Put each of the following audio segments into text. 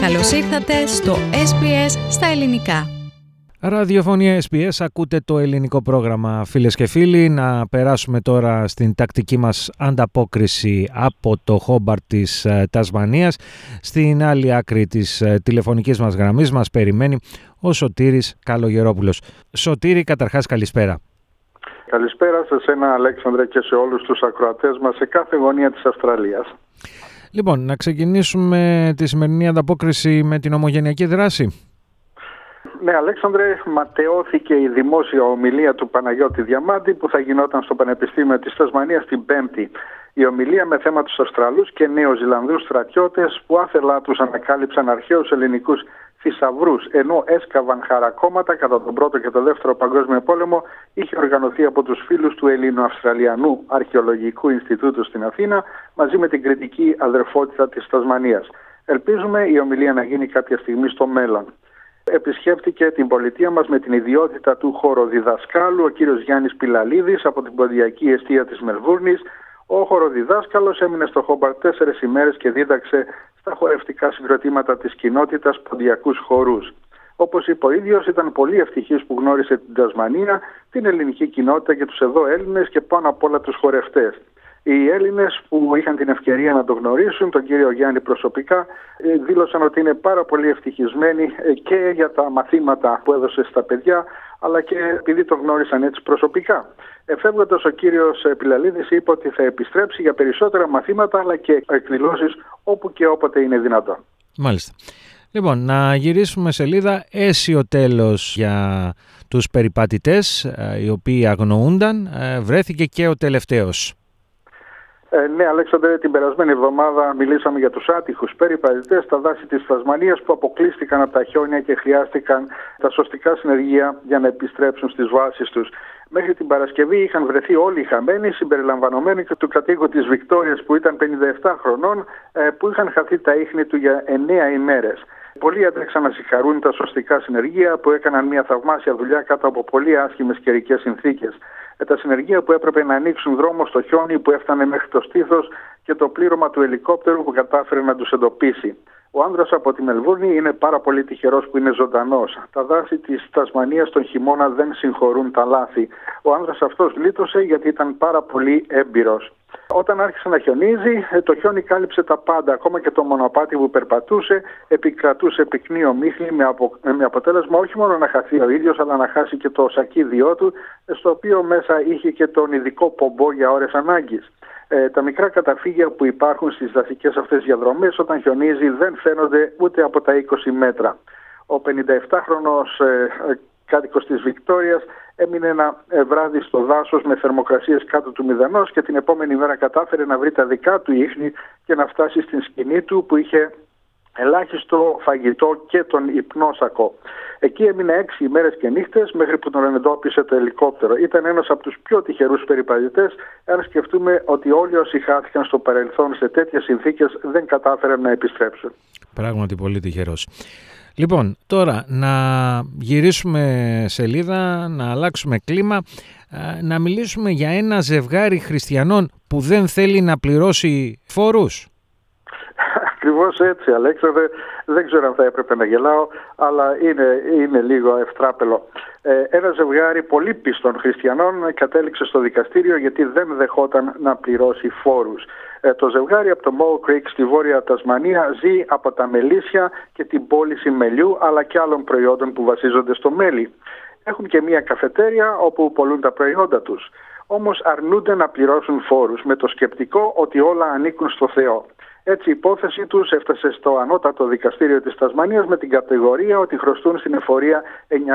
Καλώς ήρθατε στο SBS στα ελληνικά. Ραδιοφωνία SBS, ακούτε το ελληνικό πρόγραμμα, φίλες και φίλοι. Να περάσουμε τώρα στην τακτική μας ανταπόκριση από το Χόμπαρτ της Τασμανίας. Στην άλλη άκρη της τηλεφωνικής μας γραμμής μας περιμένει ο Σωτήρης Καλογερόπουλος. Σωτήρη, καταρχάς καλησπέρα. Καλησπέρα σε εσένα, Αλέξανδρε, και σε όλους τους ακροατές μας σε κάθε γωνία της Αυστραλίας. Λοιπόν, να ξεκινήσουμε τη σημερινή ανταπόκριση με την ομογενειακή δράση. Ναι, Αλέξανδρε, ματαιώθηκε η δημόσια ομιλία του Παναγιώτη Διαμάντη που θα γινόταν στο Πανεπιστήμιο της Τασμανίας την Πέμπτη. Η ομιλία με θέμα τους Αυστραλούς και Νεοζηλανδούς στρατιώτες που άθελά τους ανακάλυψαν αρχαίους ελληνικούς θησαυρούς ενώ έσκαβαν χαρακόμματα κατά τον Πρώτο και τον Δεύτερο Παγκόσμιο Πόλεμο, είχε οργανωθεί από τους φίλους του Ελληνοαυστραλιανού Αρχαιολογικού Ινστιτούτου στην Αθήνα μαζί με την κριτική αδερφότητα της Τασμανίας. Ελπίζουμε η ομιλία να γίνει κάποια στιγμή στο μέλλον. Επισκέφτηκε την πολιτεία μας με την ιδιότητα του χοροδιδασκάλου ο κύριος Γιάννης Πιλαλίδης από την ποντιακή εστία της Μελβούρνης. Ο χοροδιδάσκαλος έμεινε στο Χόμπαρτ 4 ημέρες και δίδαξε στα χορευτικά συγκροτήματα της κοινότητας ποντιακούς χορούς. Όπως είπε ο ίδιος, ήταν πολύ ευτυχής που γνώρισε την Τασμανία, την ελληνική κοινότητα και τους εδώ Έλληνες και πάνω απ' όλα τους χορευτές. Οι Έλληνες που είχαν την ευκαιρία να το γνωρίσουν, τον κύριο Γιάννη προσωπικά, δήλωσαν ότι είναι πάρα πολύ ευτυχισμένοι και για τα μαθήματα που έδωσε στα παιδιά, αλλά και επειδή το γνώρισαν έτσι προσωπικά. Φεύγοντας, ο κύριος Πιλαλίδης είπε ότι θα επιστρέψει για περισσότερα μαθήματα, αλλά και εκδηλώσεις όπου και όποτε είναι δυνατόν. Μάλιστα. Λοιπόν, να γυρίσουμε σελίδα. Αίσιο τέλος για τους περιπατητές οι οποίοι αγνοούνταν. Βρέθηκε και ο τελευταίος. Ναι, Αλέξανδρε, την περασμένη εβδομάδα μιλήσαμε για τους άτυχους περιπατητές στα δάση της Τασμανίας που αποκλείστηκαν από τα χιόνια και χρειάστηκαν τα σωστικά συνεργεία για να επιστρέψουν στις βάσεις τους. Μέχρι την Παρασκευή είχαν βρεθεί όλοι οι χαμένοι, συμπεριλαμβανομένοι και του κατοίκου της Βικτόριας που ήταν 57 χρονών, που είχαν χαθεί τα ίχνη του για 9 ημέρες. Πολλοί έτρεξαν να συγχαρούν τα σωστικά συνεργεία που έκαναν μια θαυμάσια δουλειά κάτω από πολύ άσχημες καιρικές συνθήκες. Τα συνεργεία που έπρεπε να ανοίξουν δρόμο στο χιόνι που έφτανε μέχρι το στήθος και το πλήρωμα του ελικόπτερου που κατάφερε να τους εντοπίσει. Ο άνδρας από τη Μελβούρνη είναι πάρα πολύ τυχερός που είναι ζωντανός. Τα δάση της Τασμανίας τον χειμώνα δεν συγχωρούν τα λάθη. Ο άνδρας αυτός γλίτωσε γιατί ήταν πάρα πολύ έμπειρος. Όταν άρχισε να χιονίζει, το χιόνι κάλυψε τα πάντα, ακόμα και το μονοπάτι που περπατούσε, επικρατούσε πυκνή ομίχλη με αποτέλεσμα όχι μόνο να χαθεί ο ίδιος, αλλά να χάσει και το σακίδιό του, στο οποίο μέσα είχε και τον ειδικό πομπό για ώρες ανάγκης. Τα μικρά καταφύγια που υπάρχουν στις δασικές αυτές διαδρομές όταν χιονίζει δεν φαίνονται ούτε από τα 20 μέτρα. Ο 57χρονος κάτοικος της Βικτόριας έμεινε ένα βράδυ στο δάσος με θερμοκρασίες κάτω του 0 και την επόμενη μέρα κατάφερε να βρει τα δικά του ίχνη και να φτάσει στην σκηνή του που είχε ελάχιστο φαγητό και τον υπνόσακο. Εκεί έμεινε 6 ημέρες και νύχτες μέχρι που τον εντόπισε το ελικόπτερο. Ήταν ένας από τους πιο τυχερούς περιπατητές, αν σκεφτούμε ότι όλοι όσοι χάθηκαν στο παρελθόν σε τέτοιες συνθήκες δεν κατάφεραν να επιστρέψουν. Πράγματι πολύ τυχερός. Λοιπόν, τώρα να γυρίσουμε σελίδα, να αλλάξουμε κλίμα, να μιλήσουμε για ένα ζευγάρι χριστιανών που δεν θέλει να πληρώσει φόρους. Ακριβώς έτσι, Αλέξανδρε. Δεν ξέρω αν θα έπρεπε να γελάω, αλλά είναι λίγο ευτράπελο. Ένα ζευγάρι πολύ πιστών χριστιανών κατέληξε στο δικαστήριο γιατί δεν δεχόταν να πληρώσει φόρους. Το ζευγάρι από το Mole Creek στη Βόρεια Τασμανία ζει από τα μελίσια και την πώληση μελιού αλλά και άλλων προϊόντων που βασίζονται στο μέλι. Έχουν και μια καφετέρια όπου πωλούν τα προϊόντα τους. Όμως αρνούνται να πληρώσουν φόρους με το σκεπτικό ότι όλα ανήκουν στο Θεό. Έτσι η υπόθεση τους έφτασε στο ανώτατο δικαστήριο της Τασμανίας με την κατηγορία ότι χρωστούν στην εφορία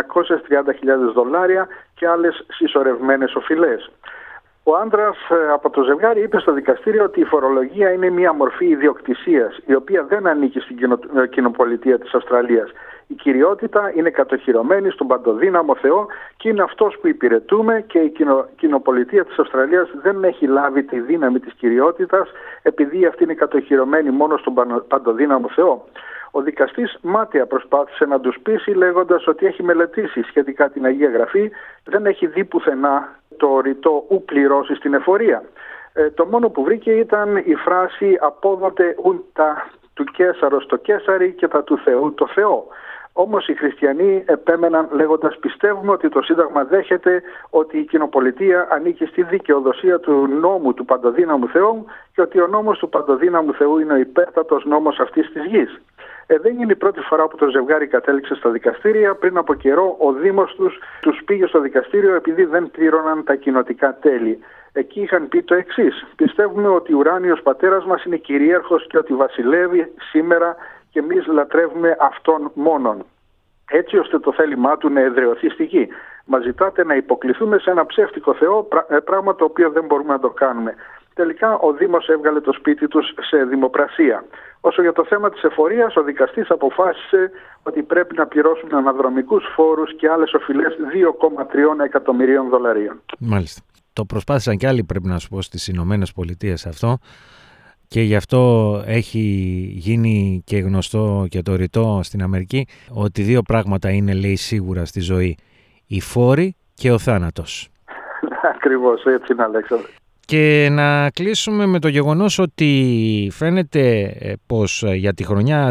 $930,000 και άλλες συσσωρευμένες οφειλές. Ο άντρας από το ζευγάρι είπε στο δικαστήριο ότι η φορολογία είναι μια μορφή ιδιοκτησίας η οποία δεν ανήκει στην κοινοπολιτεία της Αυστραλίας. Η κυριότητα είναι κατοχυρωμένη στον παντοδύναμο Θεό και είναι αυτός που υπηρετούμε και η κοινοπολιτεία της Αυστραλίας δεν έχει λάβει τη δύναμη της κυριότητας επειδή αυτή είναι κατοχυρωμένη μόνο στον παντοδύναμο Θεό. Ο δικαστής μάταια προσπάθησε να τους πείσει λέγοντας ότι έχει μελετήσει σχετικά την Αγία Γραφή, δεν έχει δει πουθενά το ρητό «ου πληρώσει» στην εφορία. Το μόνο που βρήκε ήταν η φράση «απόδοτε ουν τα του Καίσαρος το Καίσαρι και τα του Θεού το Θεό. Όμως οι χριστιανοί επέμεναν λέγοντας: πιστεύουμε ότι το Σύνταγμα δέχεται ότι η κοινοπολιτεία ανήκει στη δικαιοδοσία του νόμου του Παντοδύναμου Θεού και ότι ο νόμος του Παντοδύναμου Θεού είναι ο υπέρτατος νόμος αυτής της γης. Δεν είναι η πρώτη φορά που το ζευγάρι κατέληξε στα δικαστήρια. Πριν από καιρό ο Δήμος τους πήγε στο δικαστήριο επειδή δεν πλήρωναν τα κοινοτικά τέλη. Εκεί είχαν πει το εξής: πιστεύουμε ότι ο ουράνιος πατέρας μας είναι κυρίαρχος και ότι βασιλεύει σήμερα και εμείς λατρεύουμε αυτόν μόνον, έτσι ώστε το θέλημά του να εδραιωθεί στη γη. Μας ζητάτε να υποκληθούμε σε ένα ψεύτικο Θεό, πράγμα το οποίο δεν μπορούμε να το κάνουμε. Τελικά ο Δήμος έβγαλε το σπίτι τους σε δημοπρασία. Όσο για το θέμα της εφορίας, ο δικαστής αποφάσισε ότι πρέπει να πληρώσουν αναδρομικούς φόρους και άλλες οφειλές $2,3 εκατομμυρίων. Μάλιστα. Το προσπάθησαν και άλλοι, πρέπει να σου πω, στις Ηνωμένες Πολιτείες αυτό, και γι' αυτό έχει γίνει και γνωστό και το ρητό στην Αμερική ότι δύο πράγματα είναι, λέει, σίγουρα στη ζωή: οι φόροι και ο θάνατος. Ακριβώς, έτσι είναι, Αλέξανδρε. Και να κλείσουμε με το γεγονός ότι φαίνεται πως για τη χρονιά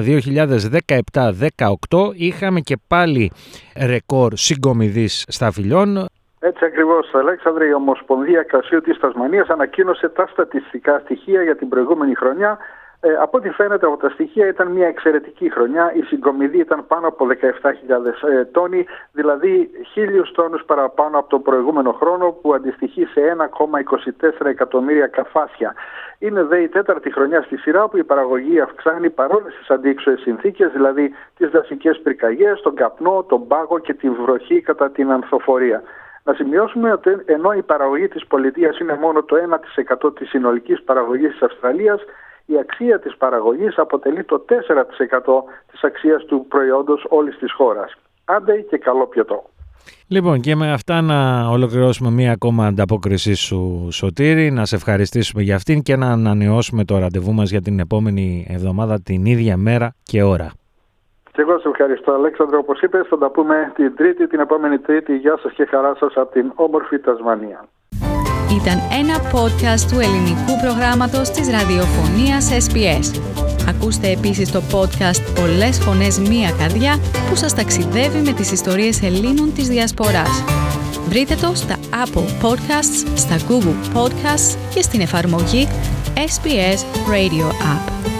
2017-18 είχαμε και πάλι ρεκόρ συγκομιδής σταφυλιών. Έτσι ακριβώς, Αλέξανδρε, η Ομοσπονδία Κρασίου της Τασμανίας ανακοίνωσε τα στατιστικά στοιχεία για την προηγούμενη χρονιά. Από ό,τι φαίνεται από τα στοιχεία ήταν μια εξαιρετική χρονιά. Η συγκομιδή ήταν πάνω από 17.000 τόνοι, δηλαδή 1.000 τόνους παραπάνω από τον προηγούμενο χρόνο, που αντιστοιχεί σε 1,24 εκατομμύρια καφάσια. Είναι δε η τέταρτη χρονιά στη σειρά που η παραγωγή αυξάνει παρόλες τις αντίξωες συνθήκες, δηλαδή τις δασικές πυρκαγιές, τον καπνό, τον πάγο και τη βροχή κατά την ανθοφορία. Να σημειώσουμε ότι ενώ η παραγωγή της πολιτείας είναι μόνο το 1% της συνολικής παραγωγής της Αυστραλίας, η αξία της παραγωγής αποτελεί το 4% της αξίας του προϊόντος όλης της χώρας. Άντε και καλό πιωτό. Λοιπόν, και με αυτά να ολοκληρώσουμε μία ακόμα ανταπόκρισή σου, Σωτήρη, να σε ευχαριστήσουμε για αυτήν και να ανανεώσουμε το ραντεβού μας για την επόμενη εβδομάδα την ίδια μέρα και ώρα. Και εγώ σε ευχαριστώ, Αλέξανδρο. Όπως είπες, θα τα πούμε την επόμενη Τρίτη. Γεια σας και χαρά σας από την όμορφη Τασμανία. Ήταν ένα podcast του ελληνικού προγράμματος της ραδιοφωνίας SBS. Ακούστε επίσης το podcast «Πολλές φωνές, μία καρδιά» που σας ταξιδεύει με τις ιστορίες Ελλήνων της Διασποράς. Βρείτε το στα Apple Podcasts, στα Google Podcasts και στην εφαρμογή SBS Radio App.